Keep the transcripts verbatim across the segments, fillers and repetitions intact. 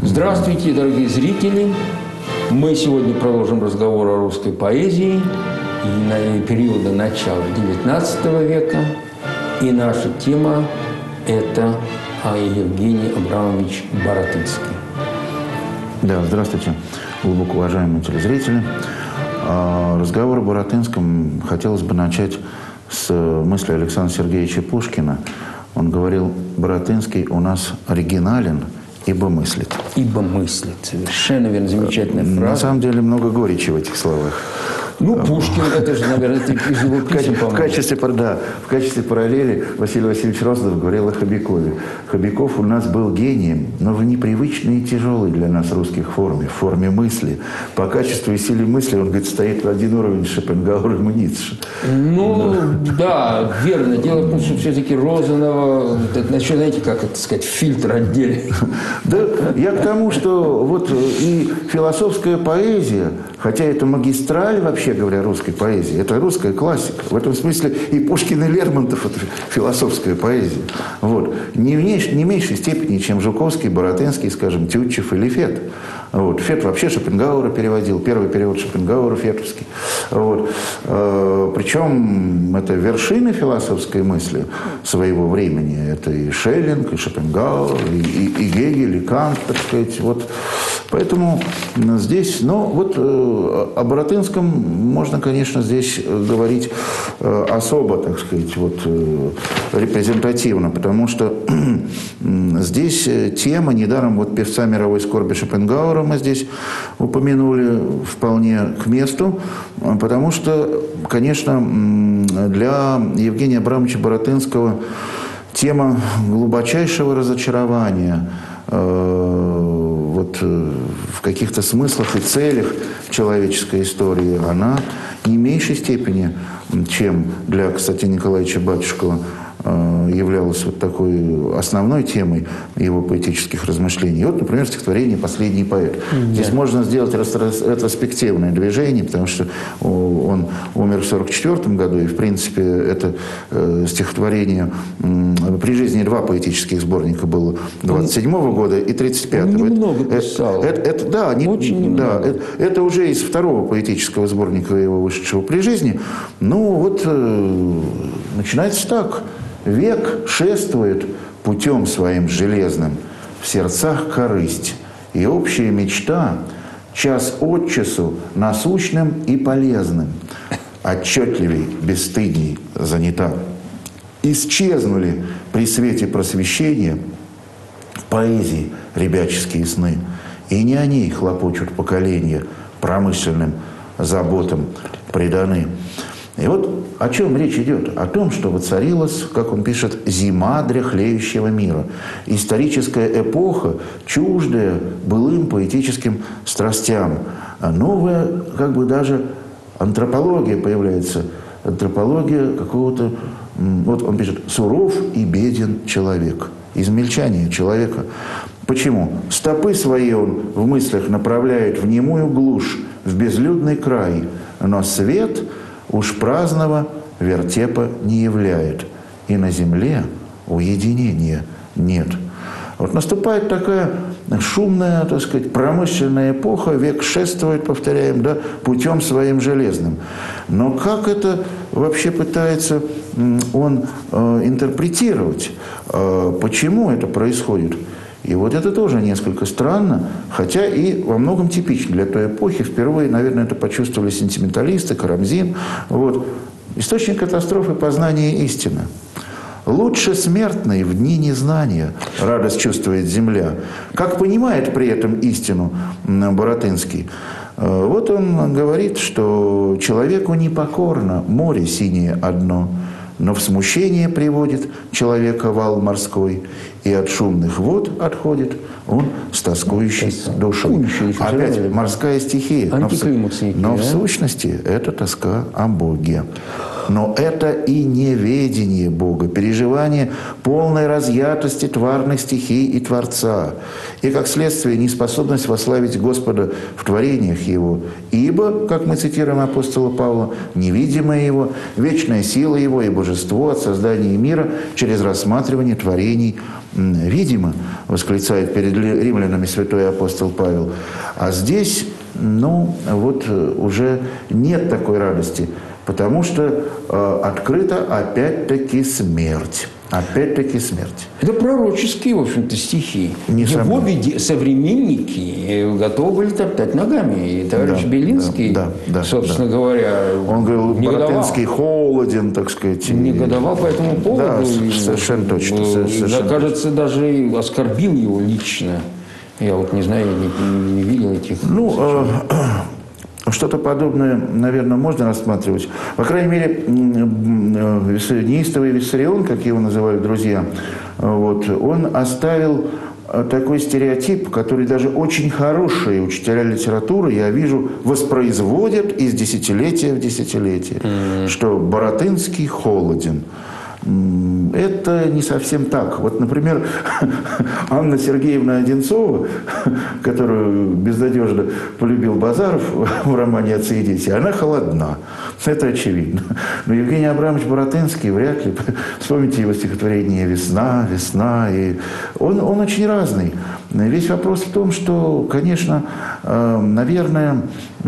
Здравствуйте, дорогие зрители! Мы сегодня продолжим разговор о русской поэзии и на периода начала девятнадцатого века. И наша тема – это Евгений Абрамович Баратынский. Да, здравствуйте, глубоко уважаемые телезрители. Разговор о Баратынском хотелось бы начать с мысли Александра Сергеевича Пушкина. Он говорил: Баратынский у нас оригинален, ибо мыслит. Ибо мыслит. Совершенно верно, замечательная фраза. На самом деле много горечи в этих словах. Ну, Пушкин, это же, наверное, это из его писем, в качестве, да, в качестве параллели Василий Васильевич Роздов говорил о Хобякове. Хобяков у нас был гением, но в непривычной и тяжелой для нас русских форме, в форме мысли. По качеству и силе мысли он, говорит, стоит в один уровень с Шопенгауэром и Ницше. Ну, да. да, верно. Дело в том, что все-таки Розанова, еще, знаете, как это сказать, фильтр отдельный. Да, я к тому, что вот и философская поэзия, хотя это магистраль, вообще говоря, русской поэзии, это русская классика. В этом смысле и Пушкин, и Лермонтов – это философская поэзия. Вот. Не в не меньшей степени, чем Жуковский, Баратынский, скажем, Тютчев или Фет. Вот. Фет вообще Шопенгауэра переводил. Первый перевод Шопенгауэра фетовский. Вот. Причем это вершины философской мысли своего времени. Это и Шеллинг, и Шопенгауэр, и, и, и Гегель, и Кант, так сказать. Вот. Поэтому здесь, ну, вот о Баратынском можно, конечно, здесь говорить особо, так сказать, вот, репрезентативно, потому что здесь тема, недаром вот певца мировой скорби Шопенгауэра мы здесь упомянули вполне к месту, потому что, конечно, для Евгения Абрамовича Баратынского тема глубочайшего разочарования вот в каких-то смыслах и целях человеческой истории, она не в меньшей степени, чем для Константина Николаевича Батюшкова, являлась вот такой основной темой его поэтических размышлений. И вот, например, стихотворение «Последний поэт». Mm-hmm. Здесь можно сделать ретроспективное движение, потому что он умер в сорок четвёртом году, и, в принципе, это стихотворение... При жизни два поэтических сборника было двадцать седьмого года и тридцать пятого. Он немного писал. Это, это, да, не, Очень да это, это уже из второго поэтического сборника его, вышедшего при жизни. Ну, вот начинается так. Век шествует путем своим железным, в сердцах корысть, и общая мечта час от часу насущным и полезным, отчетливей, бесстыдней занята. Исчезнули при свете просвещения в поэзии ребяческие сны, и не о ней хлопочут поколения, промышленным заботам преданы. И вот о чем речь идет? О том, что воцарилась, как он пишет, зима дряхлеющего мира. Историческая эпоха, чуждая былым поэтическим страстям. А новая, как бы даже антропология появляется. Антропология какого-то... Вот он пишет: «Суров и беден человек». Измельчание человека. Почему? Стопы свои он в мыслях направляет в немую глушь, в безлюдный край, но свет... уж праздного вертепа не являет, и на земле уединения нет. Вот наступает такая шумная, так сказать, промышленная эпоха, век шествует, повторяем, да, путем своим железным. Но как это вообще пытается он э, интерпретировать? Э, почему это происходит? И вот это тоже несколько странно, хотя и во многом типично для той эпохи. Впервые, наверное, это почувствовали сентименталисты, Карамзин. Вот. Источник катастрофы – познание истины. Лучше смертной в дни незнания радость чувствует земля. Как понимает при этом истину Баратынский? Вот он говорит, что человеку непокорно море синее одно, но в смущение приводит человека вал морской, и от шумных вод отходит он с тоскующей душой. Опять морская стихия, но в, но в сущности это тоска о Боге. Но это и неведение Бога, переживание полной разъятости тварных стихий и Творца. И, как следствие, неспособность восславить Господа в творениях Его. Ибо, как мы цитируем апостола Павла, невидимое Его, вечная сила Его и божество от создания мира через рассматривание творений видимо, восклицает перед римлянами святой апостол Павел. А здесь, ну, вот уже нет такой радости, потому что э, открыта опять-таки смерть. Опять-таки смерть. Это пророческие, в общем-то, стихи. Несомненно. Его веди- современники готовы были топтать ногами. И товарищ Да, Белинский, да, да, собственно да. говоря, Он говорил, негодовал. Боротынский холоден, так сказать. и- Негодовал по этому поводу. Да, И, совершенно точно. э, совершенно кажется, даже и оскорбил его лично. Я вот не знаю, не, не видел этих... Ну, э, что-то подобное, наверное, можно рассматривать. По крайней мере, неистовый Виссарион, как его называют друзья, вот, он оставил такой стереотип, который даже очень хорошие учителя литературы, я вижу, воспроизводят из десятилетия в десятилетие, mm-hmm. что Боротынский холоден. Это не совсем так. Вот, например, Анна Сергеевна Одинцова, которую безнадежно полюбил Базаров в романе «Отцы и дети», она холодна. Это очевидно. Но Евгений Абрамович Боротынский вряд ли. Вспомните его стихотворение «Весна, весна». И он, он очень разный. Весь вопрос в том, что, конечно, наверное,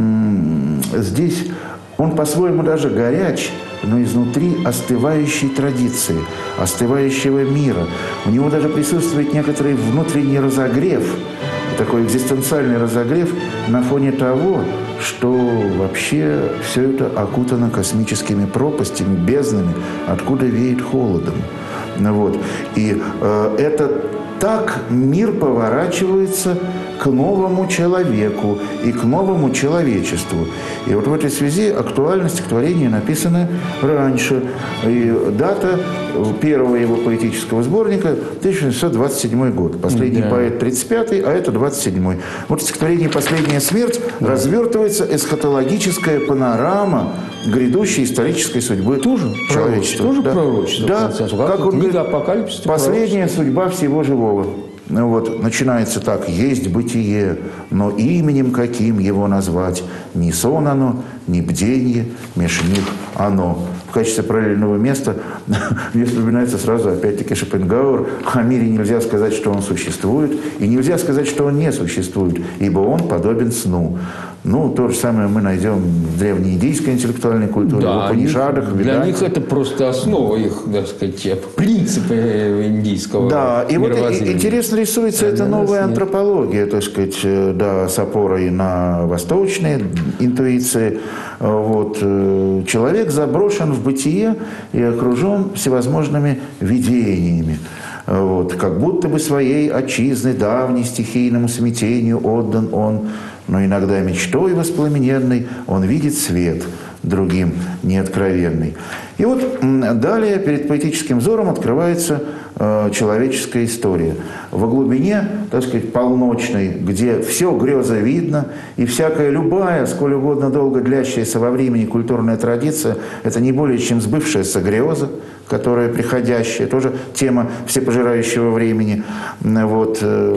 здесь он по-своему даже горяч, но изнутри остывающей традиции, остывающего мира. У него даже присутствует некоторый внутренний разогрев, такой экзистенциальный разогрев на фоне того, что вообще все это окутано космическими пропастями, безднами, откуда веет холодом. Вот. И э, это так мир поворачивается к новому человеку и к новому человечеству. И вот в этой связи актуально стихотворение написано раньше. И дата первого его поэтического сборника тысяча восемьсот двадцать седьмой год. Последний да. поэт тридцать пятый, а это двадцать седьмой. Вот в стихотворении «Последняя смерть» да. развертывается эсхатологическая панорама грядущей исторической судьбы тоже человечества. Тоже да. пророчество. Да, как, как он говорит, Апокалипсиса, последняя судьба всего живого. Вот, начинается так: «Есть бытие, но именем каким его назвать? Ни сон оно, ни бденье, меж них оно». В качестве параллельного места мне вспоминается сразу опять-таки Шопенгауэр. О мире нельзя сказать, что он существует, и нельзя сказать, что он не существует, ибо он подобен сну. Ну, то же самое мы найдем в древнеиндийской интеллектуальной культуре, да, в Упанишадах, в Для них это просто основа их, так сказать, принципы индийского Да, и вот мировоззрения. Интересно рисуется эта новая антропология, так сказать, да, с опорой на восточные интуиции. Вот. Человек заброшен в бытие и окружен всевозможными видениями. Вот. Как будто бы своей отчизны давней стихийному смятению отдан он, но иногда мечтой воспламененной он видит свет, другим неоткровенный. И вот далее перед поэтическим взором открывается э, человеческая история. Во глубине, так сказать, полночной, где все грезовидно, и всякая любая, сколь угодно долго длящаяся во времени культурная традиция, это не более чем сбывшаяся греза, которая приходящая, тоже тема всепожирающего времени. Вот.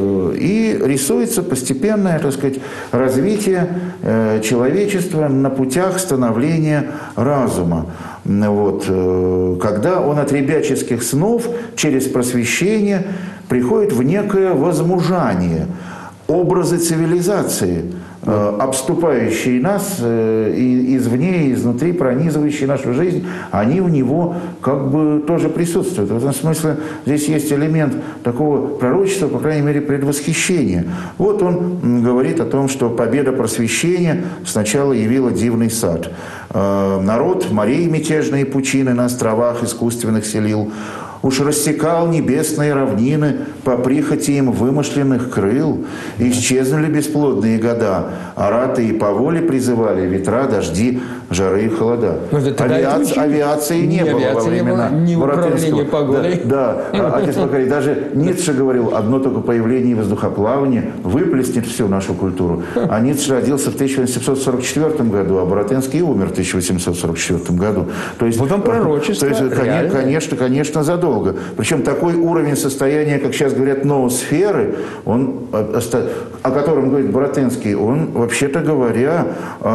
И рисуется постепенное, так сказать, развитие человечества на путях становления разума. Вот. Когда он от ребяческих снов через просвещение приходит в некое возмужание, образы цивилизации, обступающие нас и извне, и изнутри, пронизывающие нашу жизнь, они у него как бы тоже присутствуют. В этом смысле здесь есть элемент такого пророчества, по крайней мере, предвосхищения. Вот он говорит о том, что победа просвещения сначала явила дивный сад. Народ морей мятежные пучины на островах искусственных селил. Уж рассекал небесные равнины по прихоти им вымышленных крыл. Исчезнули бесплодные года, а ратые по воле призывали ветра, дожди, жары и холода. Авиации, авиации не, не было авиации во времена не управления погодой. Да, да. Отец Макарий, даже Ницше говорил, одно только появление воздухоплавания выплеснет всю нашу культуру. А Ницше родился в тысяча восемьсот сорок четвёртом году, а Боротынский умер в тысяча восемьсот сорок четвёртом году. То есть, вот он пророчество. То есть, конечно, конечно, конечно, задолго. Причем такой уровень состояния, как сейчас говорят, ноосферы, он, о котором говорит Баратынский, он, вообще-то говоря,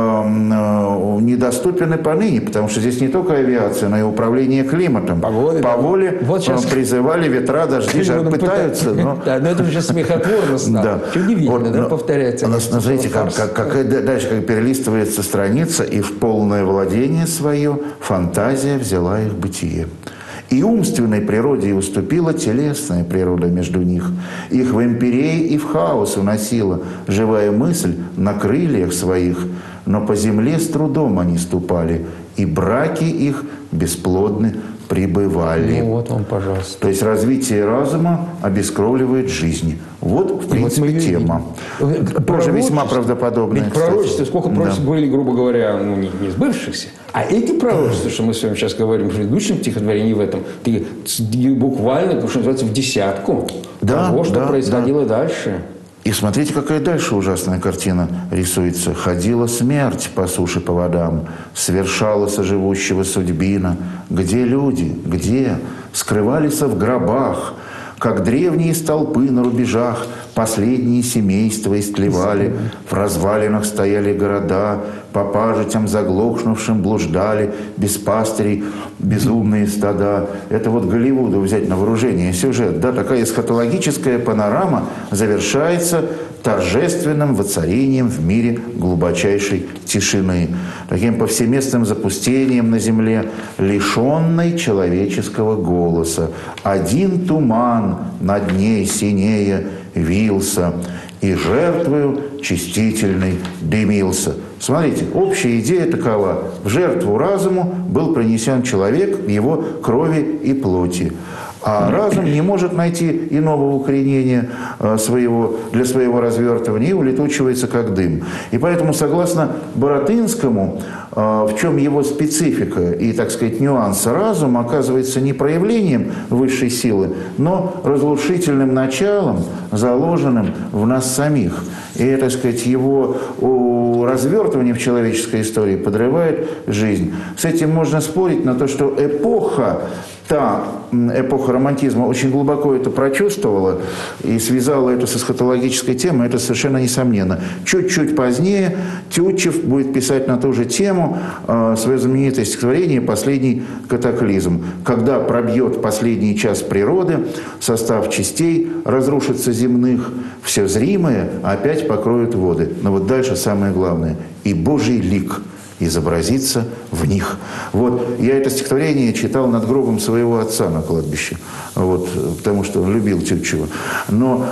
недоступен и поныне, потому что здесь не только авиация, но и управление климатом. По воле, По воле вот сейчас... призывали ветра, дожди, жар, пытаются. Но... Да, но это уже смехотворно стало. Да. Удивительно, вот, да, повторяется. Смотрите, как, как, как, дальше как перелистывается страница, и в полное владение свое фантазия взяла их бытие. И умственной природе и уступила телесная природа между них. Их в империи и в хаос уносила живая мысль на крыльях своих, но по земле с трудом они ступали, и браки их бесплодны пребывали. Ну вот вам, пожалуйста. То есть развитие разума обескровливает жизнь. Вот, в принципе, вот тема. Тоже весьма правдоподобная. Ведь пророчества, сколько пророчеств да. были, грубо говоря, ну, не, не сбывшихся. А эти пророчества, что мы с вами сейчас говорим в предыдущем стихотворении, в этом, ты буквально, что называется, в десятку да, того, что да, происходило да. дальше. И смотрите, какая дальше ужасная картина рисуется. Ходила смерть по суше, по водам, свершалась живущего судьбина. Где люди? Где? Скрывались в гробах, как древние столпы на рубежах. Последние семейства истлевали, в развалинах стояли города, по пажитям заглохнувшим блуждали, без пастырей безумные стада. Это вот Голливуду взять на вооружение сюжет. Да, такая эсхатологическая панорама завершается торжественным воцарением в мире глубочайшей тишины, таким повсеместным запустением на земле, лишенной человеческого голоса. Один туман над ней синее вился, и жертвою чистительной дымился. Смотрите, общая идея такова. В жертву разуму был принесен человек в его крови и плоти. А разум не может найти иного укоренения своего, для своего развертывания и улетучивается как дым. И поэтому, согласно Баратынскому, в чем его специфика и, так сказать, нюансы разума, оказывается не проявлением высшей силы, но разрушительным началом, заложенным в нас самих. И, так сказать, его развертывание в человеческой истории подрывает жизнь. С этим можно спорить на то, что эпоха, та эпоха романтизма очень глубоко это прочувствовала и связала это с эсхатологической темой, это совершенно несомненно. Чуть-чуть позднее Тютчев будет писать на ту же тему э, свое знаменитое стихотворение «Последний катаклизм». Когда пробьет последний час природы, состав частей разрушится земных, все зримое опять покроют воды. Но вот дальше самое главное. И Божий лик изобразиться в них. Вот. Я это стихотворение читал над гробом своего отца на кладбище, вот, потому что он любил Тютчева. Но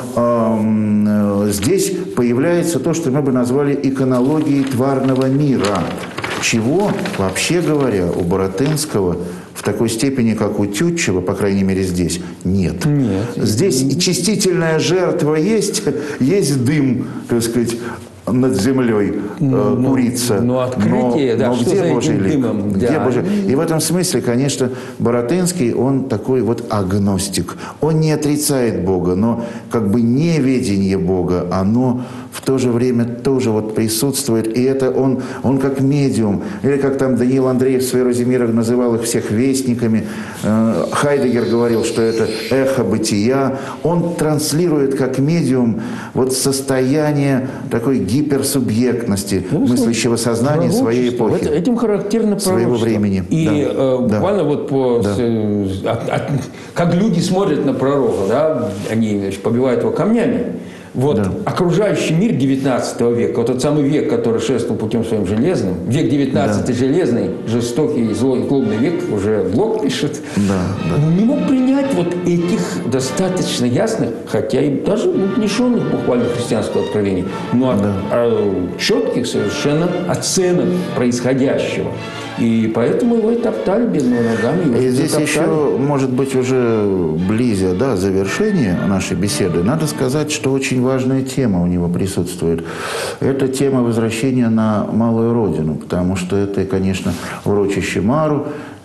э, здесь появляется то, что мы бы назвали иконологией тварного мира, чего, вообще говоря, у Баратынского в такой степени, как у Тютчева, по крайней мере здесь, нет. Нет. Здесь и чистительная жертва есть, есть дым, так сказать, над землей э, куриться. Ну, открытие, но, да, но что где за Божий этим лик? дымом? Где Да. Божий? И в этом смысле, конечно, Баратынский, он такой вот агностик. Он не отрицает Бога, но как бы неведение Бога, оно в то же время тоже вот присутствует. И это он, он как медиум. Или как там Даниил Андреев в своих Розимирах называл их всех вестниками. Э, Хайдеггер говорил, что это эхо бытия. Он транслирует как медиум вот состояние такой гиперсубъектности, ну, мыслящего сознания своей эпохи. Вот этим характерно своего времени. И да. э, буквально да. вот по, да. с, от, от, как люди смотрят на пророка, да, они, значит, побивают его камнями. Вот да. окружающий мир девятнадцатого века, вот тот самый век, который шествовал путем своим железным, век девятнадцатый да. железный, жестокий, злой, злобный век, уже Блок пишет, да, да. не мог принять вот этих достаточно ясных, хотя и даже ну, лишенных буквально христианского откровения, но да. а, четких совершенно оценок происходящего. И поэтому его и топтали бедными ногами. И здесь топтали. Еще, может быть, уже близя да, завершения нашей беседы, надо сказать, что очень важная тема у него присутствует. Это тема возвращения на малую родину, потому что это, конечно, урочище Мару,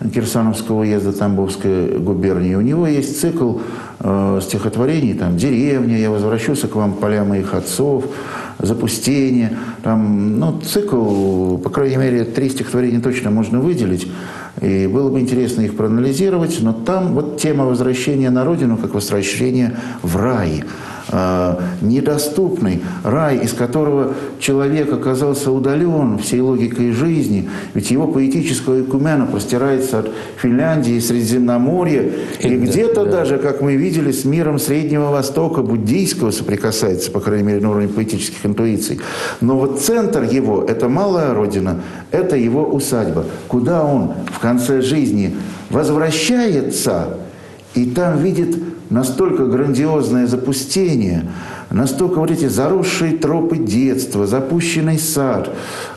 Кирсановского уезда Тамбовской губернии. У него есть цикл э, стихотворений, там «Деревня», «Я возвращусь к вам, поля моих отцов», «Запустение». Там, ну, цикл, по крайней мере, три стихотворения точно можно выделить. И было бы интересно их проанализировать. Но там вот тема возвращения на родину, как возвращение в рай. Э, недоступный рай, из которого человек оказался удален всей логикой жизни. Ведь его поэтическая экумена простирается от Финляндии, Средиземноморья. И, и где-то да. даже, как мы видели, с миром Среднего Востока, буддийского соприкасается, по крайней мере, на уровне поэтических интуиций. Но вот центр его – это малая родина, это его усадьба, куда он в конце жизни возвращается и там видит настолько грандиозное запустение, настолько вот эти заросшие тропы детства, запущенный сад.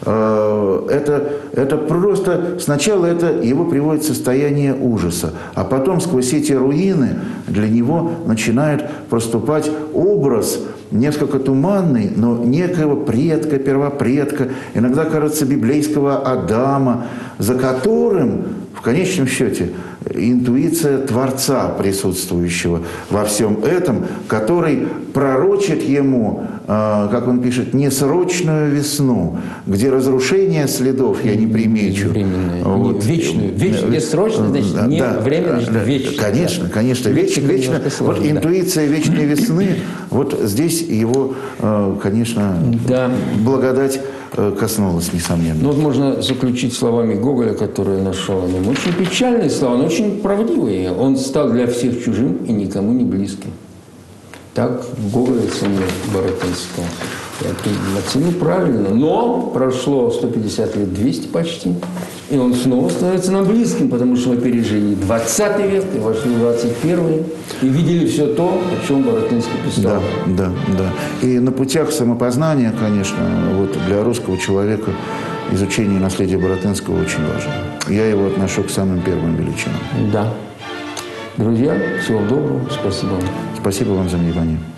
Это, это просто... Сначала это его приводит в состояние ужаса, а потом сквозь эти руины для него начинает проступать образ, несколько туманный, но некоего предка, первопредка, иногда, кажется, библейского Адама, за которым, в конечном счете, интуиция Творца, присутствующего во всем этом, который пророчит ему, э, как он пишет, несрочную весну, где разрушение следов я не примечу. Вот. Вечную. Вечную. Несрочно, значит, да, не да, временно, значит, да, вечно. Конечно, конечно. Вечно, вечно. Вот да. Интуиция вечной весны, вот здесь его, э, конечно, да. благодать коснулась, несомненно. Ну, вот можно заключить словами Гоголя, которые нашел о нем. Очень печальные слова, но очень правдивые. Он стал для всех чужим и никому не близким. Так Гоголь оценил Баратынского. Я оценил правильно. Но прошло сто пятьдесят лет, двести почти. И он снова становится нам близким, потому что мы пережили двадцатый век и вошли в двадцать первый. И видели все то, о чем Баратынский писал. Да, да, да. И на путях самопознания, конечно, вот для русского человека изучение наследия Баратынского очень важно. Я его отношу к самым первым величинам. Да. Друзья, всего доброго. Спасибо вам. Спасибо вам за внимание.